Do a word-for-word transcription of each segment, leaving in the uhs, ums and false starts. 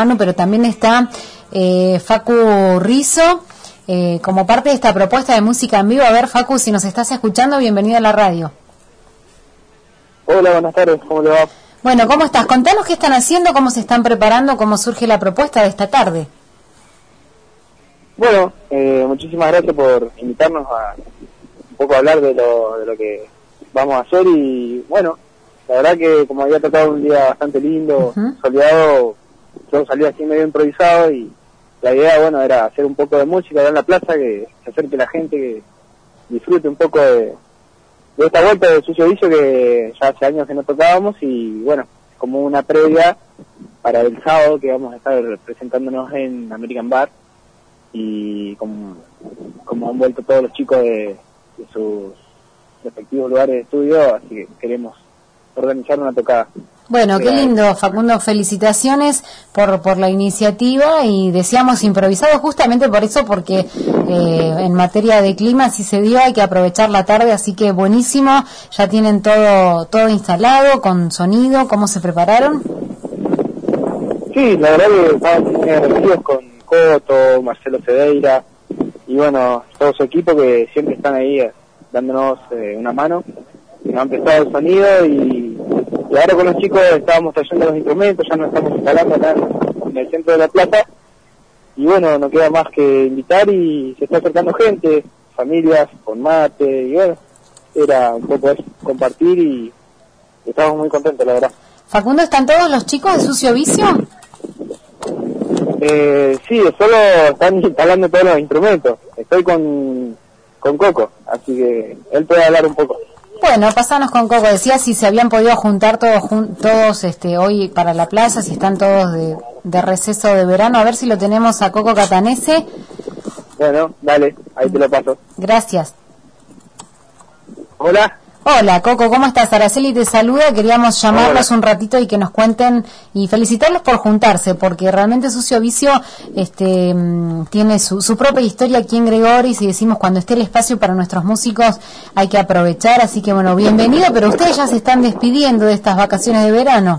Manu, pero también está eh, Facu Rizzo, eh, como parte de esta propuesta de música en vivo. A ver, Facu, si nos estás escuchando, bienvenido a la radio. Hola, buenas tardes, ¿cómo le va? Bueno, ¿cómo estás? Contanos qué están haciendo, cómo se están preparando, cómo surge la propuesta de esta tarde. Bueno, eh, muchísimas gracias por invitarnos a un poco hablar de lo, de lo que vamos a hacer y bueno, la verdad que como había tocado un día bastante lindo, uh-huh. soleado, yo salí así medio improvisado y la idea, bueno, era hacer un poco de música en la plaza, que se acerque la gente, que disfrute un poco de, de esta vuelta de Sucio Vicio que ya hace años que no tocábamos y bueno, como una previa para el sábado que vamos a estar presentándonos en American Bar y como, como han vuelto todos los chicos de, de sus respectivos lugares de estudio, así que queremos organizar una tocada. Bueno, qué lindo, Facundo, felicitaciones por por la iniciativa y deseamos improvisado justamente por eso, porque eh, en materia de clima si se dio hay que aprovechar la tarde, así que buenísimo, ya tienen todo todo instalado, con sonido, ¿cómo se prepararon? Sí, la verdad que estábamos muy agradecidos con Coto, Marcelo Cedeira y bueno, todo su equipo que siempre están ahí dándonos eh, una mano, nos han prestado el sonido y, y ahora con los chicos estábamos trayendo los instrumentos, ya nos estamos instalando acá en, en el centro de la plaza y bueno, no queda más que invitar y se está acercando gente, familias con mate y bueno, era un poco eso, compartir y estamos muy contentos, la verdad. Facundo, ¿están todos los chicos de Sucio Vicio? Eh, sí, solo están instalando todos los instrumentos. Estoy con, con Coco, así que él puede hablar un poco. Bueno, pasanos con Coco. Decía si se habían podido juntar todos jun- todos este hoy para la plaza, si están todos de, de receso de verano. A ver si lo tenemos a Coco Catanese. Bueno, dale, ahí te lo paso. Gracias. Hola. Hola, Coco, ¿cómo estás? Araceli te saluda, queríamos llamarlos Hola. un ratito y que nos cuenten y felicitarlos por juntarse, porque realmente Sucio Vicio este, tiene su, su propia historia aquí en Gregoris y decimos cuando esté el espacio para nuestros músicos hay que aprovechar, así que bueno, bienvenido, pero ustedes ya se están despidiendo de estas vacaciones de verano.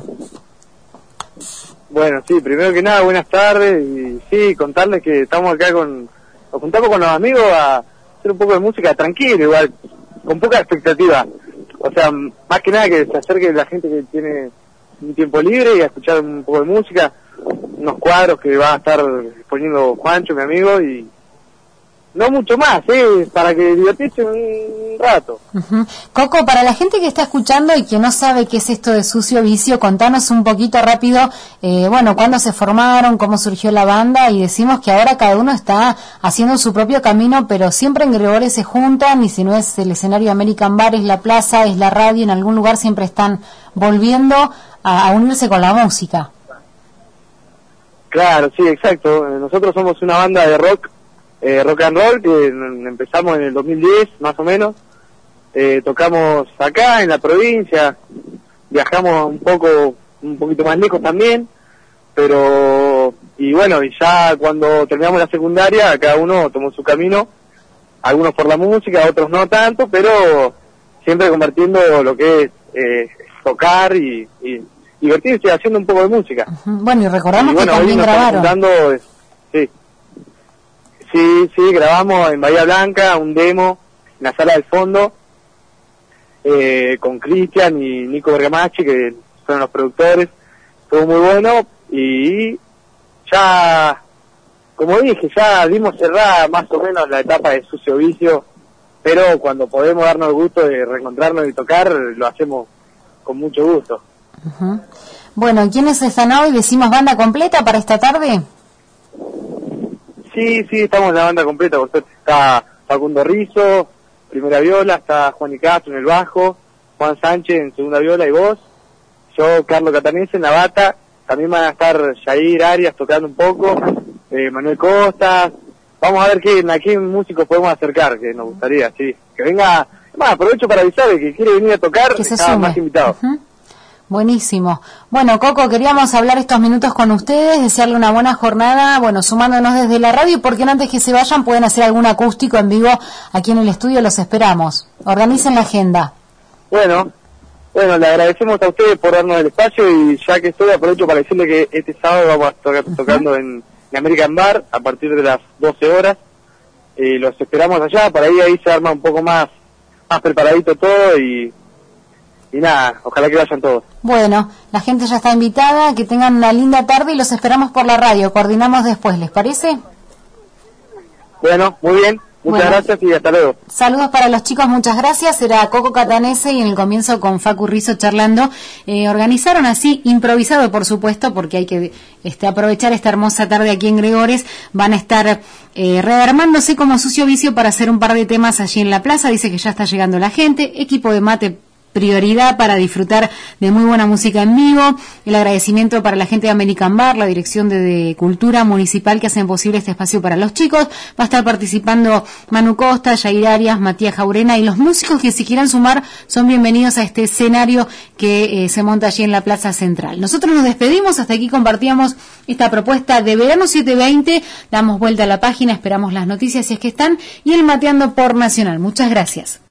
Bueno, sí, primero que nada, buenas tardes y sí, contarles que estamos acá con, nos juntamos con los amigos a hacer un poco de música tranquilo, igual, con poca expectativa, o sea, más que nada que se acerque la gente que tiene un tiempo libre y a escuchar un poco de música, unos cuadros que va a estar poniendo Juancho, mi amigo, y no mucho más, ¿eh? Para que divertirse un rato. Uh-huh. Coco, para la gente que está escuchando y que no sabe qué es esto de Sucio Vicio, contanos un poquito rápido, eh, bueno, cuándo se formaron, cómo surgió la banda, y decimos que ahora cada uno está haciendo su propio camino, pero siempre en Gregoris se juntan, y si no es el escenario American Bar, es la plaza, es la radio, en algún lugar siempre están volviendo a, a unirse con la música. Claro, sí, exacto. Nosotros somos una banda de rock, Eh, rock and roll, que empezamos en el dos mil diez, más o menos. Eh, tocamos acá, en la provincia, viajamos un poco, un poquito más lejos también, pero, y bueno, y ya cuando terminamos la secundaria, cada uno tomó su camino, algunos por la música, otros no tanto, pero siempre compartiendo lo que es eh, tocar y, y divertirse haciendo un poco de música. Uh-huh. Bueno, y recordamos y bueno, que también hoy nos grabaron. Estamos juntando, sí. Sí, sí, grabamos en Bahía Blanca un demo en la sala del fondo eh, con Cristian y Nico Bergamachi, que son los productores. Estuvo muy bueno y ya, como dije, ya dimos cerrada más o menos la etapa de Sucio Vicio, pero cuando podemos darnos el gusto de reencontrarnos y tocar, lo hacemos con mucho gusto. Uh-huh. Bueno, ¿quiénes están hoy? ¿Decimos banda completa para esta tarde? Sí, sí, estamos en la banda completa, por suerte está Facundo Rizzo, primera viola, está Juan y Castro en el bajo, Juan Sánchez en segunda viola y voz, yo, Carlos Catanese en la bata, también van a estar Jair Arias tocando un poco, eh, Manuel Costa, vamos a ver qué, a qué músicos podemos acercar, que nos gustaría, sí, que venga, más aprovecho para avisarle que quiere venir a tocar, que se está sume. Más invitado. Uh-huh. Buenísimo. Bueno, Coco, queríamos hablar estos minutos con ustedes, desearle una buena jornada, bueno, sumándonos desde la radio, y porque antes que se vayan pueden hacer algún acústico en vivo aquí en el estudio, los esperamos. Organicen la agenda. Bueno, Bueno, le agradecemos a ustedes por darnos el espacio y ya que estoy aprovecho para decirle que este sábado vamos a estar tocando en, en American Bar a partir de las doce horas. Eh, los esperamos allá, para ahí ahí se arma un poco más, más preparadito todo y, y nada, ojalá que vayan todos. Bueno, la gente ya está invitada, que tengan una linda tarde y los esperamos por la radio, coordinamos después, ¿les parece? Bueno, muy bien. Muchas bueno, gracias y hasta luego. Saludos para los chicos, muchas gracias. Era Coco Catanese y en el comienzo con Facu Rizzo charlando. Eh, organizaron así, improvisado por supuesto, porque hay que este, aprovechar esta hermosa tarde aquí en Gregores. Van a estar eh, rearmándose como Sucio Vicio para hacer un par de temas allí en la plaza. Dice que ya está llegando la gente. Equipo de mate, prioridad para disfrutar de muy buena música en vivo. El agradecimiento para la gente de American Bar, la Dirección de, de Cultura Municipal que hacen posible este espacio para los chicos. Va a estar participando Manu Costa, Yair Arias, Matías Jaurena y los músicos que si quieran sumar son bienvenidos a este escenario que eh, se monta allí en la Plaza Central. Nosotros nos despedimos, hasta aquí compartíamos esta propuesta de Verano siete veinte, damos vuelta a la página, esperamos las noticias si es que están y el Mateando por Nacional. Muchas gracias.